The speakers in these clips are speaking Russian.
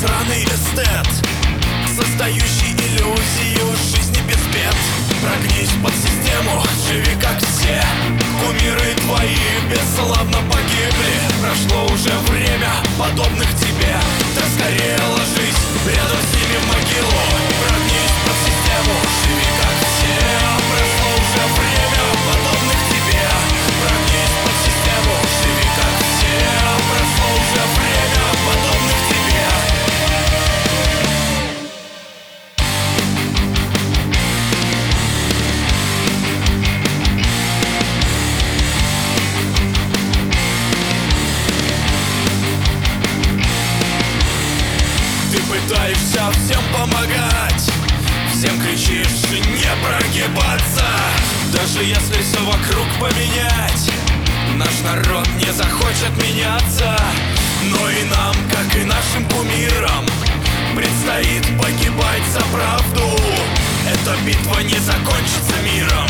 сраный эстет, создающий иллюзию жизни без бед. Прогнись под систему, живи как все. Кумиры твои бесславно погибли. Прошло уже время подобных тебе. Да скорее ложись рядом с ними в могилу. Прогнись под систему, живи как все. Прошло уже время подобных тебе. Прогнись под систему, живи как все. Прошло уже время подобных тебе. Ты пытаешься всем помогать, всем кричишь не прогибаться. Даже если все вокруг поменять, наш народ не захочет меняться. Но и нам, как и нашим кумирам, предстоит погибать за правду. Эта битва не закончится миром.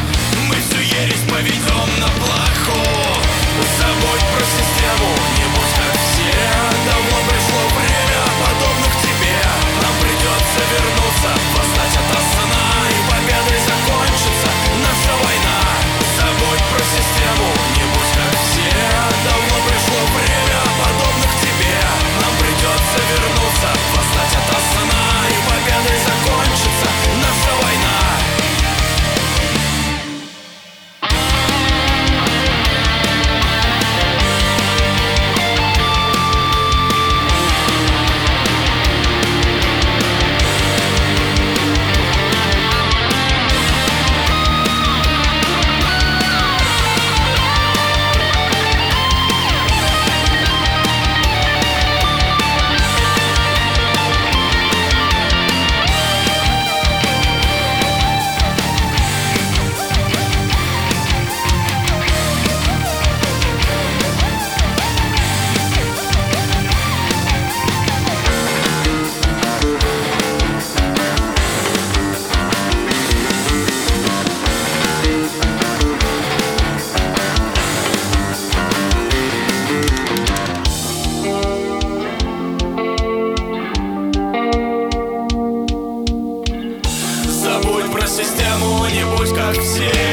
Мы всю ересь поведем на плаху. Забудь про систему, не будь как все. Давно пришло время подобных тебе. Нам придется вернуться, восстать ото сна, и победой закончится наша война. Забудь про систему, не будь как все. Давно пришло время подобных тебе. Нам придется вернуться, восстать ото сна, и победой закончится наша война. Забудь про систему, не будь как все.